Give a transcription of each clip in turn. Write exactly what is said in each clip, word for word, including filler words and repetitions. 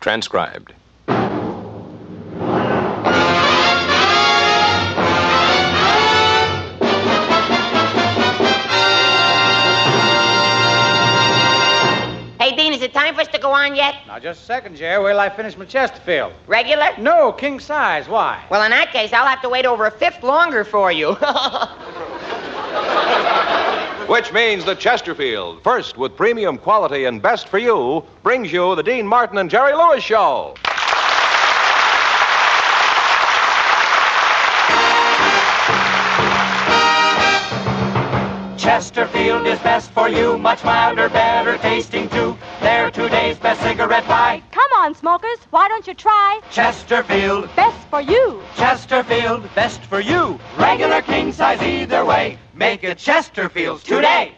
transcribed. Hey, Dean, is it time for us to go on yet? Now, just a second, Jerry. Wait till I finish my Chesterfield. Regular? No, king size. Why? Well, in that case, I'll have to wait over a fifth longer for you. Which means that Chesterfield, first with premium quality and best for you, brings you the Dean Martin and Jerry Lewis Show. Chesterfield is best for you, much milder, better tasting too. They're today's best cigarette pie. Come on, smokers, why don't you try Chesterfield, best for you? Chesterfield, best for you. Regular, king size, either way. Make it Chesterfield's today.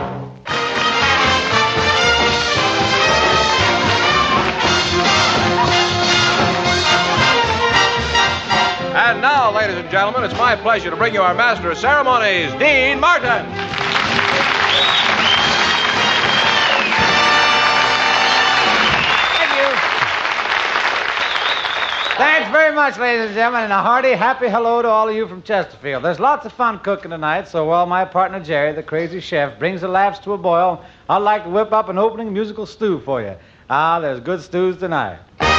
And now, ladies and gentlemen, it's my pleasure to bring you our master of ceremonies, Dean Martin. Thank you. Thanks very much, ladies and gentlemen, and a hearty, happy hello to all of you from Chesterfield. There's lots of fun cooking tonight, so while my partner Jerry, the crazy chef, brings the laughs to a boil, I'd like to whip up an opening musical stew for you. Ah, there's good stews tonight.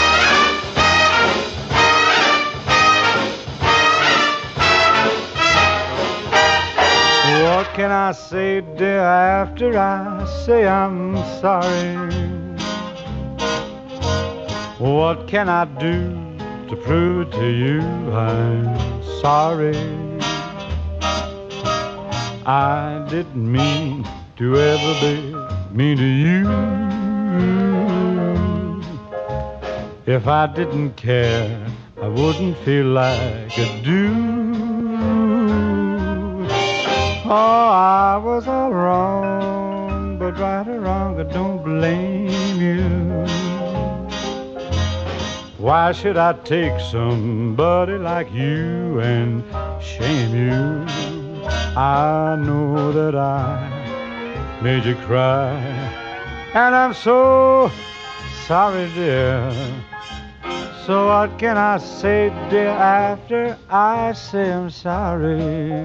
What can I say, dear, after I say I'm sorry? What can I do to prove to you I'm sorry? I didn't mean to ever be mean to you. If I didn't care, I wouldn't feel like I do. Oh, I was all wrong, but right or wrong, I don't blame you. Why should I take somebody like you and shame you? I know that I made you cry, and I'm so sorry, dear. So what can I say, dear, after I say I'm sorry?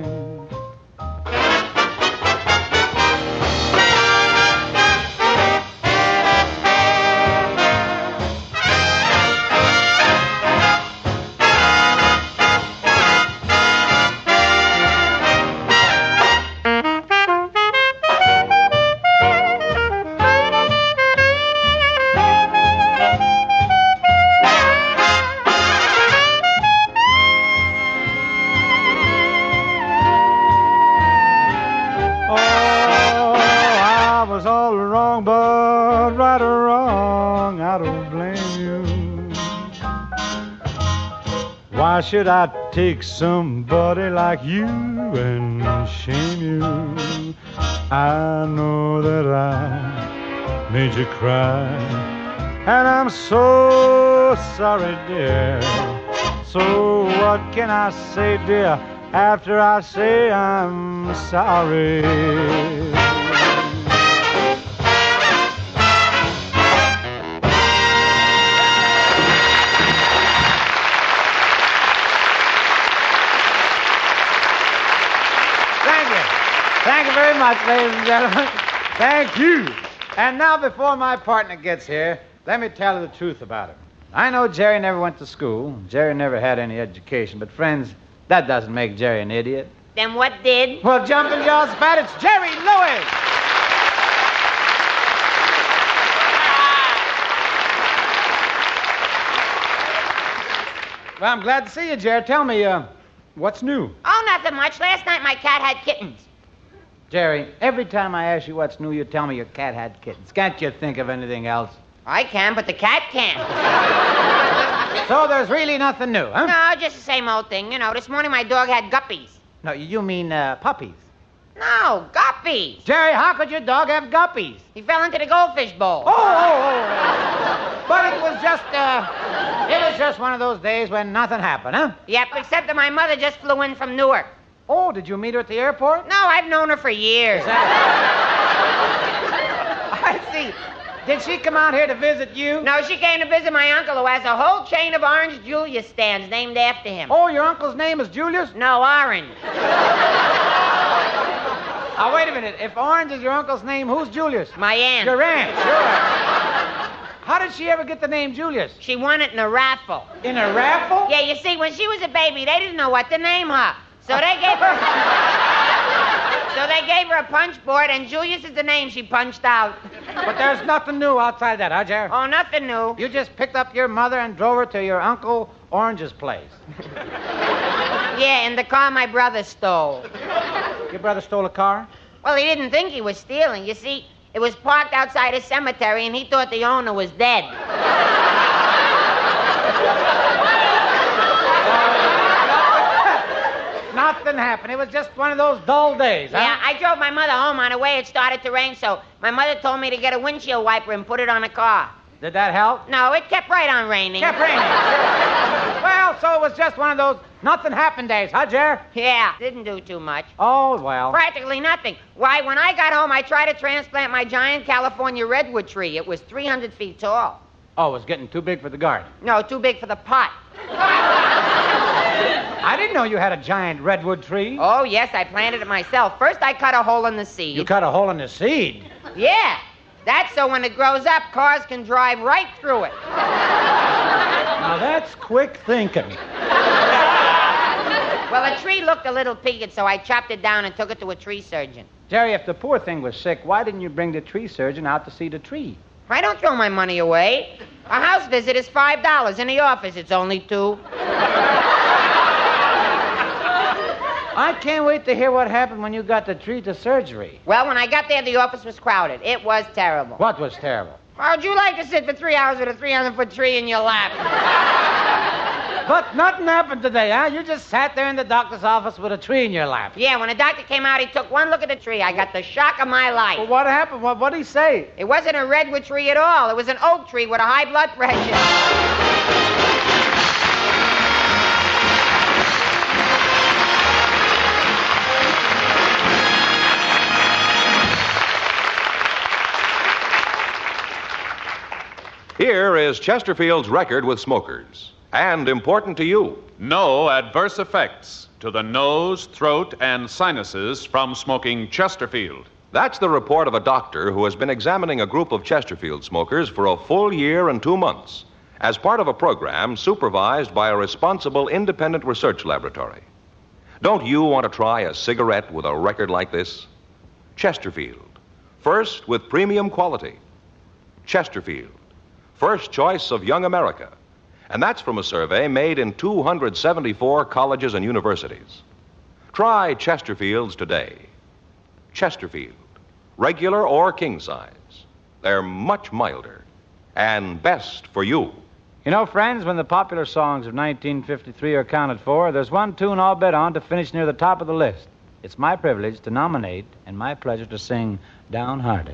Why should I take somebody like you and shame you? I know that I made you cry, and I'm so sorry, dear. So what can I say, dear, after I say I'm sorry? Thank you very much, ladies and gentlemen. Thank you. And now, before my partner gets here, let me tell you the truth about him. I know Jerry never went to school. Jerry never had any education. But, friends, that doesn't make Jerry an idiot. Then what did? Well, jumping jaws fat, it's Jerry Lewis. Well, I'm glad to see you, Jerry. Tell me, uh, what's new? Oh, nothing much. Last night my cat had kittens. Jerry, every time I ask you what's new, you tell me your cat had kittens. Can't you think of anything else? I can, but the cat can't. So there's really nothing new, huh? No, just the same old thing. You know, this morning my dog had guppies. No, you mean uh, puppies. No, guppies. Jerry, how could your dog have guppies? He fell into the goldfish bowl. Oh, oh, oh. But it was just, uh, it was just one of those days when nothing happened, huh? Yep, except that my mother just flew in from Newark. Oh, did you meet her at the airport? No, I've known her for years. I see. Did she come out here to visit you? No, she came to visit my uncle who has a whole chain of Orange Julius stands named after him. Oh, your uncle's name is Julius? No, Orange. Oh, wait a minute. If Orange is your uncle's name, who's Julius? My aunt. Your aunt, sure. How did she ever get the name Julius? She won it in a raffle. In a raffle? Yeah, you see, when she was a baby, they didn't know what to name her. So they gave her... so they gave her a punch board, and Julius is the name she punched out. But there's nothing new outside that, huh, Jerry? Oh, nothing new. You just picked up your mother and drove her to your Uncle Orange's place. Yeah, in the car my brother stole. Your brother stole a car? Well, he didn't think he was stealing. You see, it was parked outside a cemetery, and he thought the owner was dead. Nothing happened. It was just one of those dull days, huh? Yeah, I drove my mother home. On the way, it started to rain, so my mother told me to get a windshield wiper and put it on the car. Did that help? No, it kept right on raining. Kept raining. Well, so it was just one of those nothing happened days, huh, Jer? Yeah, didn't do too much. Oh, well. Practically nothing. Why, when I got home, I tried to transplant my giant California redwood tree. It was three hundred feet tall. Oh, it was getting too big for the garden. No, too big for the pot. I didn't know you had a giant redwood tree. Oh, yes, I planted it myself. First, I cut a hole in the seed. You cut a hole in the seed? Yeah. That's so when it grows up, cars can drive right through it. Now, that's quick thinking. Well, the tree looked a little peaked, so I chopped it down and took it to a tree surgeon. Jerry, if the poor thing was sick, why didn't you bring the tree surgeon out to see the tree? I don't throw my money away. A house visit is five dollars. In the office, it's only two. I can't wait to hear what happened when you got the tree to surgery. Well, when I got there, the office was crowded. It was terrible. What was terrible? How'd you like to sit for three hours with a three hundred foot tree in your lap? But nothing happened today, huh? You just sat there in the doctor's office with a tree in your lap. Yeah, when the doctor came out, he took one look at the tree. I got the shock of my life. Well, what happened? What did he say? It wasn't a redwood tree at all. It was an oak tree with a high blood pressure. Here is Chesterfield's record with smokers. And important to you. No adverse effects to the nose, throat, and sinuses from smoking Chesterfield. That's the report of a doctor who has been examining a group of Chesterfield smokers for a full year and two months as part of a program supervised by a responsible independent research laboratory. Don't you want to try a cigarette with a record like this? Chesterfield, first with premium quality. Chesterfield, first choice of young America. And that's from a survey made in two hundred seventy-four colleges and universities. Try Chesterfields today. Chesterfield, regular or king size. They're much milder and best for you. You know, friends, when the popular songs of nineteen fifty-three are counted for, there's one tune I'll bet on to finish near the top of the list. It's my privilege to nominate and my pleasure to sing Downhearted.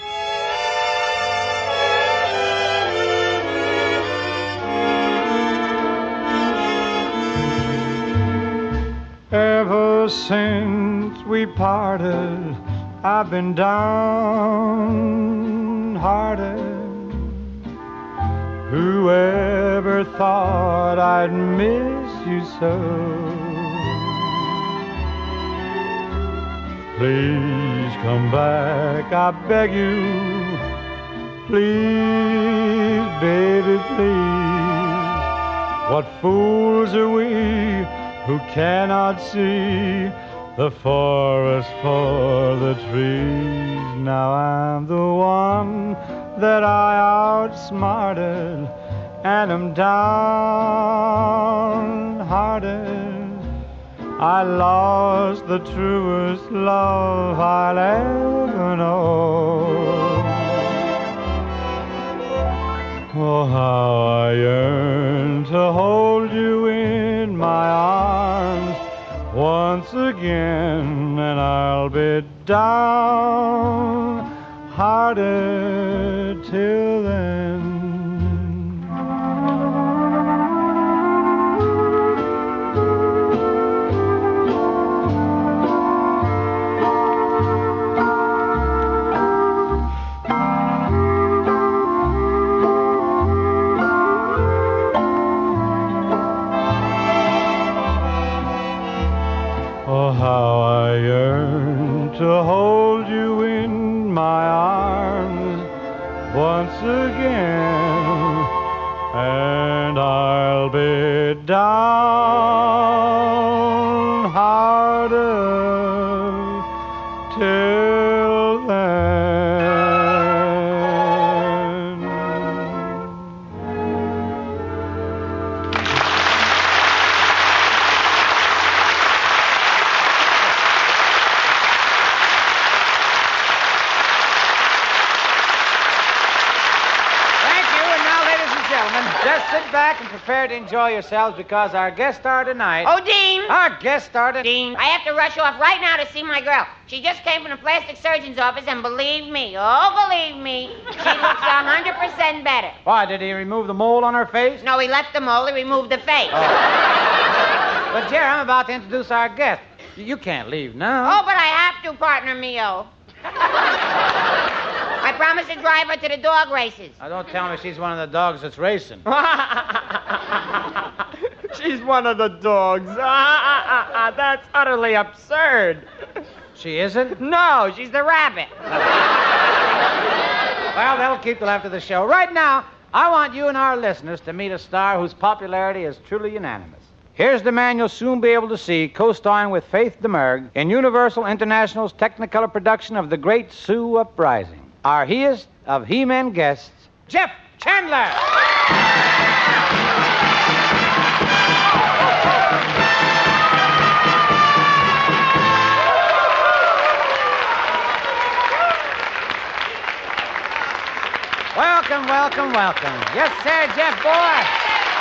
Ever since we parted, I've been downhearted. Whoever thought I'd miss you so? Please come back, I beg you. Please, baby, please. What fools are we who cannot see the forest for the trees? Now I'm the one that I outsmarted, and I'm downhearted. I lost the truest love I'll ever know. Oh, how I yearn to hold you in my arms once again, and I'll be downhearted till then. just sit back and prepare to enjoy yourselves because our guest star tonight... Oh, Dean. Our guest star tonight... Dean, I have to rush off right now to see my girl. She just came from the plastic surgeon's office, and believe me, oh, believe me, she looks one hundred percent better. Why, did he remove the mole on her face? No, he left the mole. He removed the face. Oh. But, Jerry, I'm about to introduce our guest. You can't leave now. Oh, but I have to, partner Mio. I promised to drive her to the dog races. Now, don't tell me she's one of the dogs that's racing. She's one of the dogs. Ah, ah, ah, ah, that's utterly absurd. She isn't? No, she's the rabbit. Well, that'll keep till after the show. Right now, I want you and our listeners to meet a star whose popularity is truly unanimous. Here's the man you'll soon be able to see co-starring with Faith DeMerg in Universal International's Technicolor production of The Great Sioux Uprising. Our he-est of He-Men guests, Jeff Chandler. Welcome, welcome, welcome. Yes, sir, Jeff, boy.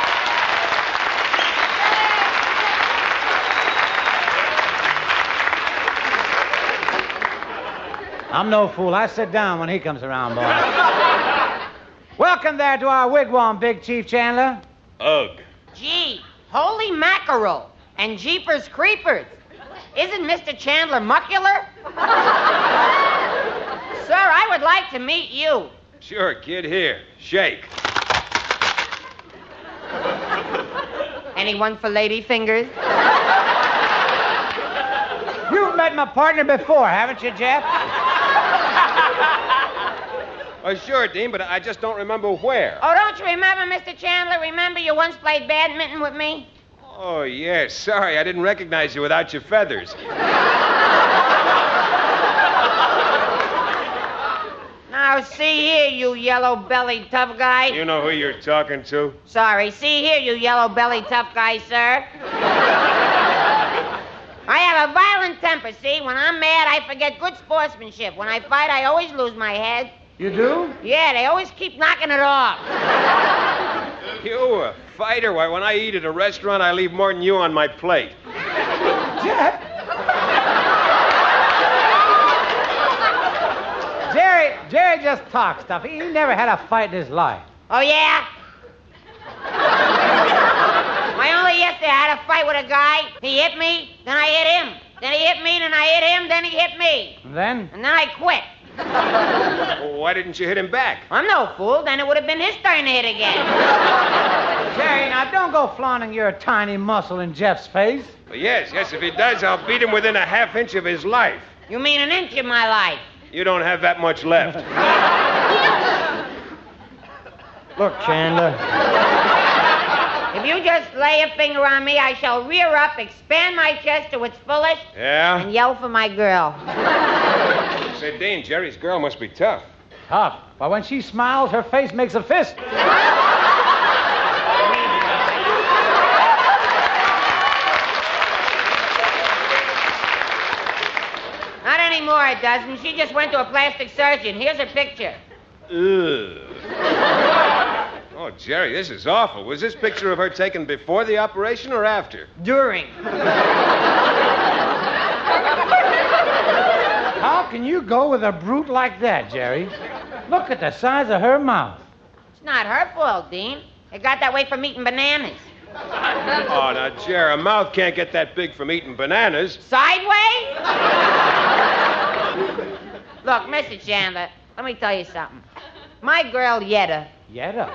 I'm no fool. I sit down when he comes around, boy. Welcome there to our wigwam, Big Chief Chandler. Ugh. Gee, holy mackerel and jeepers creepers. Isn't Mister Chandler mucular? Sir, I would like to meet you. Sure, kid, here. Shake. Anyone for lady fingers? You've met my partner before, haven't you, Jeff? Oh, sure, Dean, but I just don't remember where. Oh, don't you remember, Mister Chandler? Remember you once played badminton with me? Oh, yes. Sorry, I didn't recognize you without your feathers. Now, see here, you yellow-bellied tough guy. You know who you're talking to? Sorry. See here, you yellow-bellied tough guy, sir. I have a violent temper, see? When I'm mad, I forget good sportsmanship. When I fight, I always lose my head. You do? Yeah, they always keep knocking it off. You a fighter? Why, when I eat at a restaurant, I leave more than you on my plate. Jeff? Jerry, Jerry just talks stuff. He, he never had a fight in his life. Oh, yeah? Why, only yesterday I had a fight with a guy. He hit me, then I hit him. Then he hit me, then I hit him, then he hit me. And then? And then I quit. Well, why didn't you hit him back? I'm no fool. Then it would have been his turn to hit again. Jerry, now don't go flaunting your tiny muscle in Jeff's face. Well, yes, yes, if he does, I'll beat him within a half inch of his life. You mean an inch of my life? You don't have that much left. Look, Chandler. If you just lay a finger on me, I shall rear up, expand my chest to its fullest, Yeah? and yell for my girl. Say, Dean, Jerry's girl must be tough. Tough. But when she smiles, her face makes a fist. Not anymore, it doesn't. She just went to a plastic surgeon. Here's her picture. Ugh. Oh, Jerry, this is awful. Was this picture of her taken before the operation or after? During. How can you go with a brute like that, Jerry? Look at the size of her mouth. It's not her fault, Dean. It got that way from eating bananas. Oh, now, Jerry, a mouth can't get that big from eating bananas. Sideways? Look, Mister Chandler, let me tell you something. My girl, Yetta. Yetta?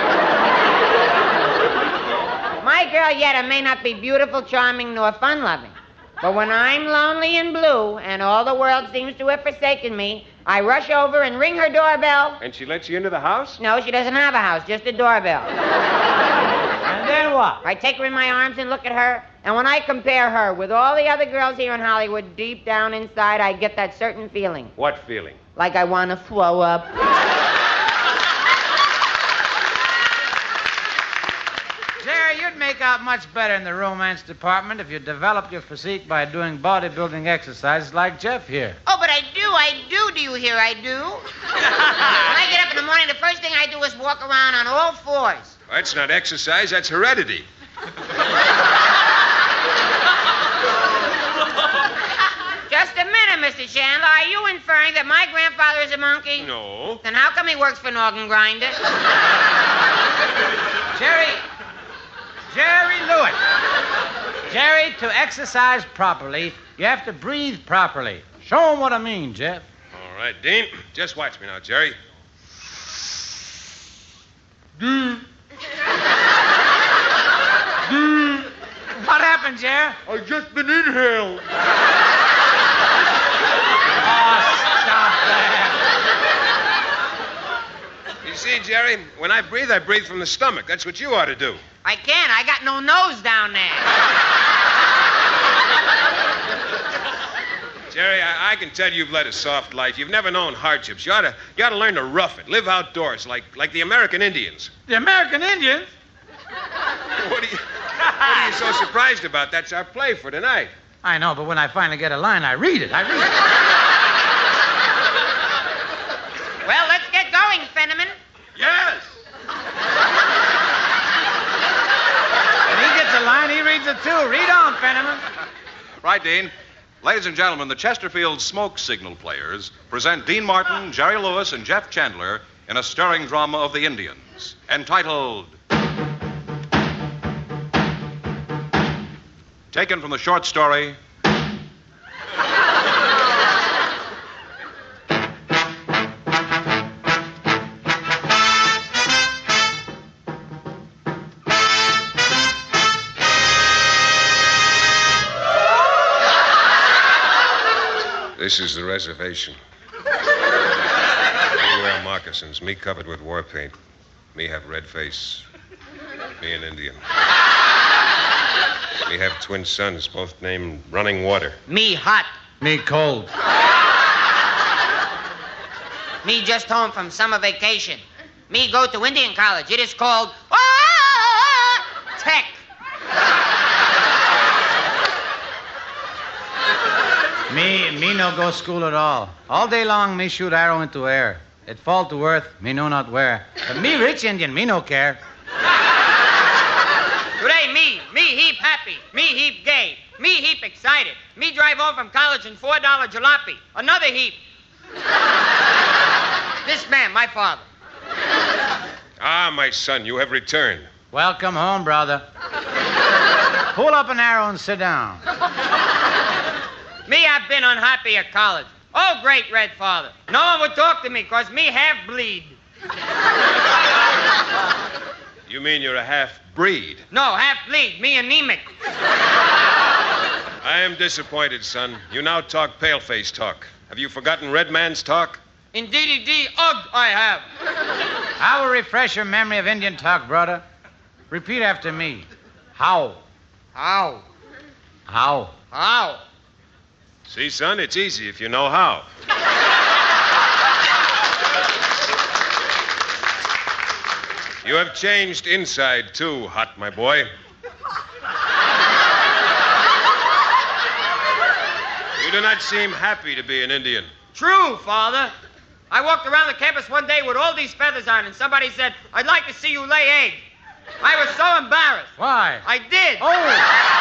My girl, Yetta, may not be beautiful, charming, nor fun-loving. But when I'm lonely and blue and all the world seems to have forsaken me, I rush over and ring her doorbell. And she lets you into the house? No, she doesn't have a house, just a doorbell. And then what? I take her in my arms and look at her, and when I compare her with all the other girls here in Hollywood, deep down inside, I get that certain feeling. What feeling? Like I want to throw up. Jerry, you you'd make out much better in the romance department if you developed your physique by doing bodybuilding exercises like Jeff here. Oh, but I do, I do. Do you hear I do? When I get up in the morning, the first thing I do is walk around on all fours. That's not exercise, that's heredity. Just a minute, Mister Chandler. Are you inferring that my grandfather is a monkey? No. Then how come he works for an organ grinder? Jerry, Jerry Lewis. Jerry, to exercise properly, you have to breathe properly. Show him what I mean, Jeff. All right, Dean. Just watch me now, Jerry. What happened, Jerry? I just been inhaled. Stop that. You see, Jerry, when I breathe, I breathe from the stomach. That's what you ought to do. I can't. I got no nose down there. Jerry, I, I can tell you've led a soft life. You've never known hardships. You ought to, you ought to learn to rough it, live outdoors like, like the American Indians. The American Indians? What are you, what are you so surprised about? That's our play for tonight. I know, but when I finally get a line, I read it. I read it. Well, let's get going, Fenneman. Yes. When he gets a line, he reads it too. Read on, Fenneman. Right, Dean. Ladies and gentlemen, the Chesterfield Smoke Signal Players present Dean Martin, Jerry Lewis, and Jeff Chandler in a stirring drama of the Indians, entitled... Taken from the short story... This is the reservation. Me wear moccasins, me covered with war paint. Me have red face. Me an Indian. Me have twin sons, both named Running Water. Me hot. Me cold. Me just home from summer vacation. Me go to Indian college. It is called ah, Tech. Me, me no go school at all. All day long, me shoot arrow into air. It fall to earth, me know not where. But me rich Indian, me no care. Today, me, me heap happy, me heap gay, me heap excited. Me drive home from college in four dollar jalopy. Another heap. This man, my father. Ah, my son, you have returned. Welcome home, brother. Pull up an arrow and sit down. Me, I've been unhappy at college. Oh, great red father. No one would talk to me, because me half bleed. You mean you're a half-breed? No, half bleed. Me anemic. I am disappointed, son. You now talk pale-face talk. Have you forgotten red man's talk? Indeedy-dee, ugh, I have. I will refresh your memory of Indian talk, brother. Repeat after me. How? How? How? How? See, son, it's easy if you know how. You have changed inside, too, Hot, my boy. You do not seem happy to be an Indian. True, Father. I walked around the campus one day with all these feathers on, and somebody said, I'd like to see you lay egg. I was so embarrassed. Why? I did. Oh!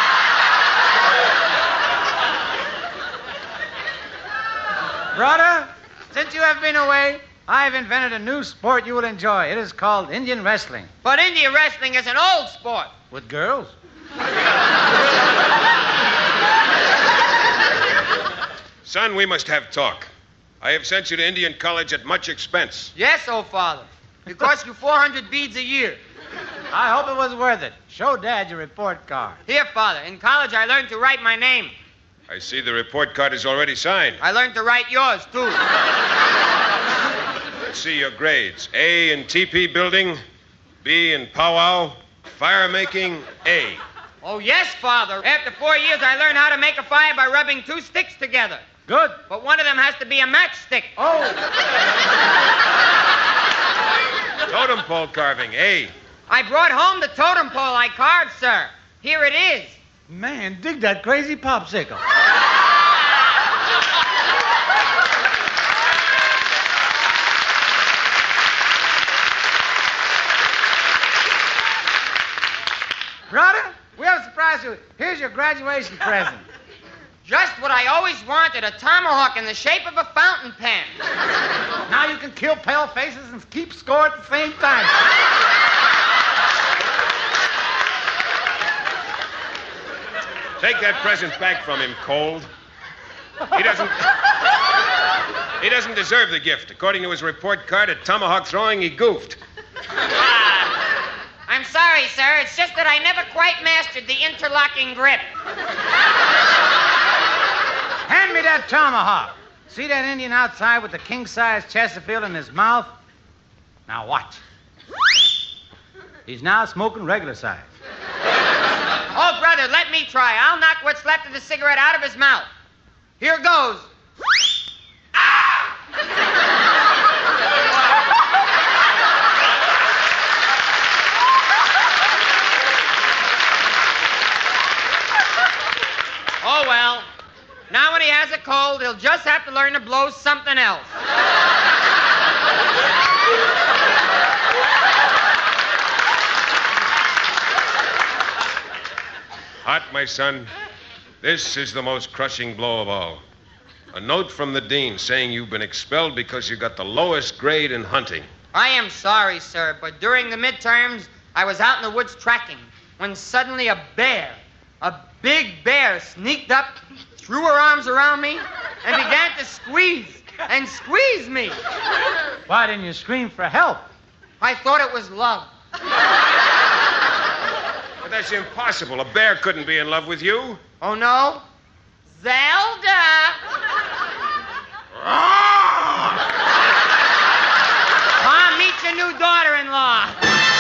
Brother, since you have been away, I've invented a new sport you will enjoy. It is called Indian wrestling. But Indian wrestling is an old sport. With girls? Son, we must have talk. I have sent you to Indian college at much expense. Yes, oh Father. It costs you four hundred beads a year. I hope it was worth it. Show Dad your report card. Here, Father. In college, I learned to write my name. I see the report card is already signed. I learned to write yours, too. Let's see your grades. A in T P building, B in powwow, fire making, A. Oh, yes, Father. After four years, I learned how to make a fire by rubbing two sticks together. Good. But one of them has to be a matchstick. Oh. Totem pole carving, A. I brought home the totem pole I carved, sir. Here it is. Man, dig that crazy popsicle. Brother, we have a surprise for you. Here's your graduation present. Just what I always wanted, a tomahawk in the shape of a fountain pen. Now you can kill pale faces and keep score at the same time. Take that present back from him, Cold. He doesn't... he doesn't deserve the gift. According to his report card at tomahawk throwing, he goofed. I'm sorry, sir. It's just that I never quite mastered the interlocking grip. Hand me that tomahawk. See that Indian outside with the king-size Chesterfield in his mouth? Now watch. He's now smoking regular size. Oh, brother, let me try. I'll knock what's left of the cigarette out of his mouth. Here goes. Oh, well. Now when he has a cold, he'll just have to learn to blow something else. Hot, my son. This is the most crushing blow of all. A note from the dean saying you've been expelled because you got the lowest grade in hunting. I am sorry, sir, but during the midterms, I was out in the woods tracking when suddenly a bear, a big bear, sneaked up, threw her arms around me, and began to squeeze and squeeze me. Why didn't you scream for help? I thought it was love. But that's impossible. A bear couldn't be in love with you. Oh, no? Zelda! Mom, meet your new daughter-in-law.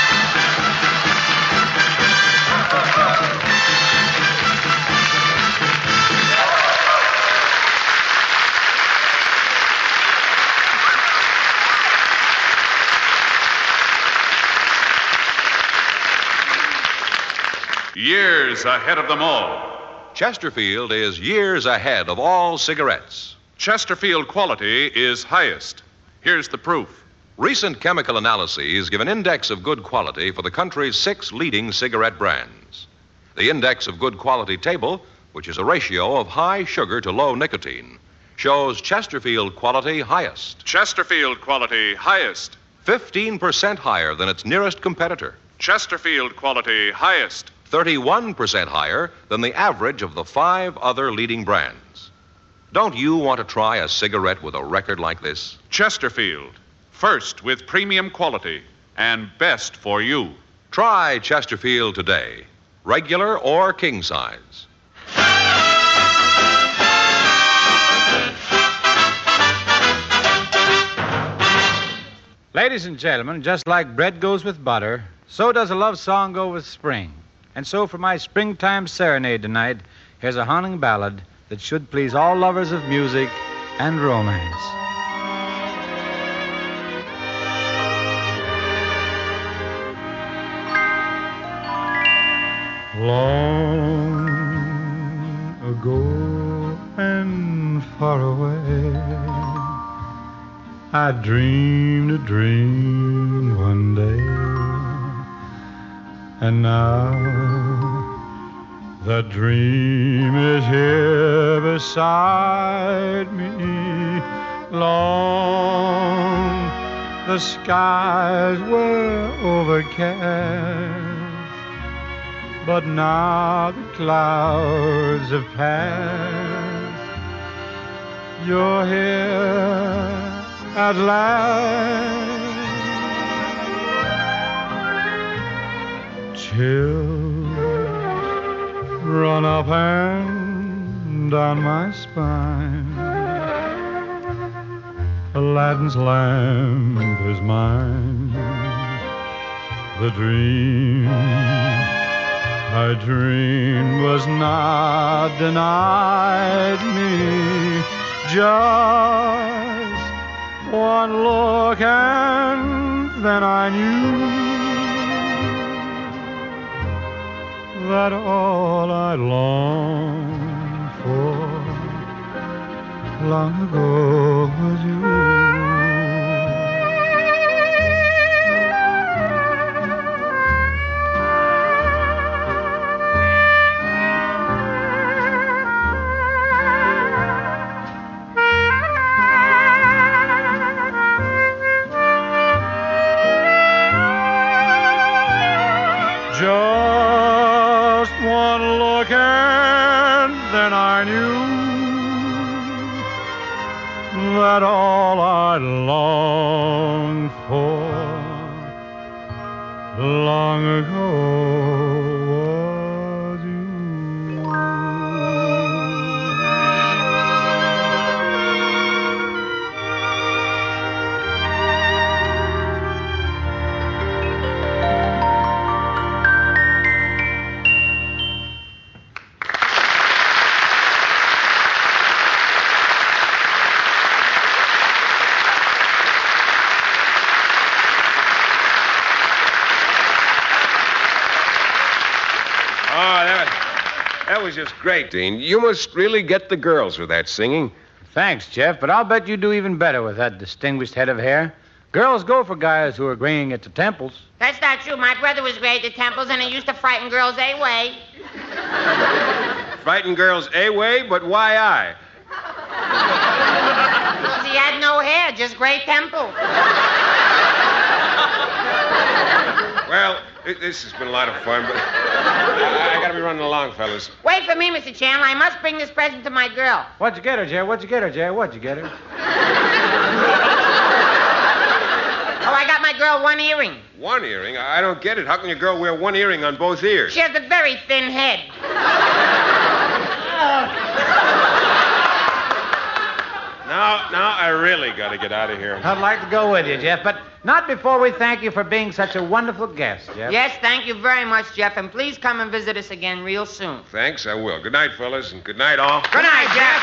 Years ahead of them all. Chesterfield is years ahead of all cigarettes. Chesterfield quality is highest. Here's the proof. Recent chemical analyses give an index of good quality for the country's six leading cigarette brands. The index of good quality table, which is a ratio of high sugar to low nicotine, shows Chesterfield quality highest. Chesterfield quality highest. fifteen percent higher than its nearest competitor. Chesterfield quality highest. thirty-one percent higher than the average of the five other leading brands. Don't you want to try a cigarette with a record like this? Chesterfield. First with premium quality and best for you. Try Chesterfield today, regular or king size. Ladies and gentlemen, just like bread goes with butter, so does a love song go with spring. And so for my springtime serenade tonight, here's a haunting ballad that should please all lovers of music and romance. Long ago and far away, I dreamed a dream one day, and now that dream is here beside me. Long the skies were overcast, but now the clouds have passed. You're here at last. Chills run up and down my spine. Aladdin's lamp is mine. The dream I dreamed was not denied me. Just one look and then I knew that all I longed for long ago was you. Just one look and then I knew that all I longed for long ago was you. That was just great, Dean. You must really get the girls with that singing. Thanks, Jeff, but I'll bet you do even better with that distinguished head of hair. Girls go for guys who are graying at the temples. That's not true. My brother was gray at the temples, and he used to frighten girls away. Frighten girls away, but why I? Because he had no hair, just gray temples. Well, it, this has been a lot of fun, but I, I gotta be running along, fellas. Wait for me, Mister Chandler. I must bring this present to my girl. What'd you get her, Jerry? What'd you get her, Jerry? What'd you get her? Oh, I got my girl one earring. One earring? I don't get it. How can your girl wear one earring on both ears? She has a very thin head. Now, now, I really got to get out of here. I'd like to go with you, Jeff, but not before we thank you for being such a wonderful guest, Jeff. Yes, thank you very much, Jeff, and please come and visit us again real soon. Thanks, I will. Good night, fellas, and good night, all. Good night, Jeff.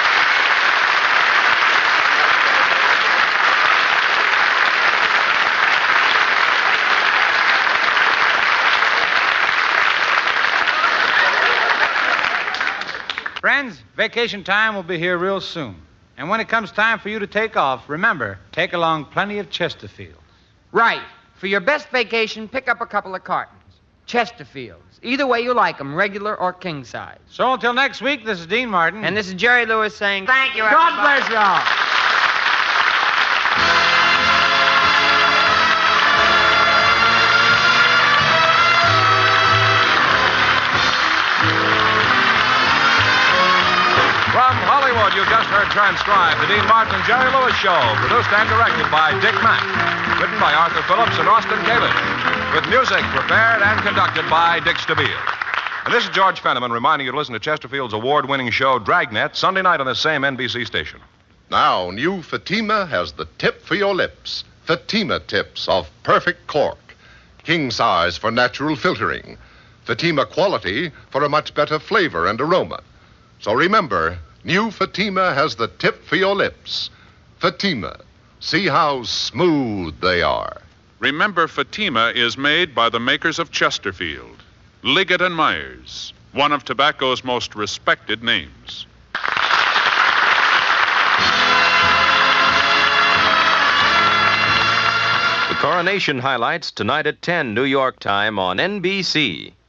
Friends, vacation time will be here real soon. And when it comes time for you to take off, remember, take along plenty of Chesterfields. Right. For your best vacation, pick up a couple of cartons. Chesterfields. Either way you like them, regular or king size. So until next week, this is Dean Martin. And this is Jerry Lewis saying, Thank you, God everybody. bless y'all. From Hollywood, you just heard transcribed the Dean Martin and Jerry Lewis Show, produced and directed by Dick Mack, written by Arthur Phillips and Austin Kalish, with music prepared and conducted by Dick Stabile. And this is George Fenneman reminding you to listen to Chesterfield's award-winning show, Dragnet, Sunday night on this same N B C station. Now, new Fatima has the tip for your lips. Fatima tips of perfect cork. King size for natural filtering. Fatima quality for a much better flavor and aroma. So remember, new Fatima has the tip for your lips. Fatima. See how smooth they are. Remember, Fatima is made by the makers of Chesterfield, Liggett and Myers, one of tobacco's most respected names. The coronation highlights tonight at ten New York time on N B C.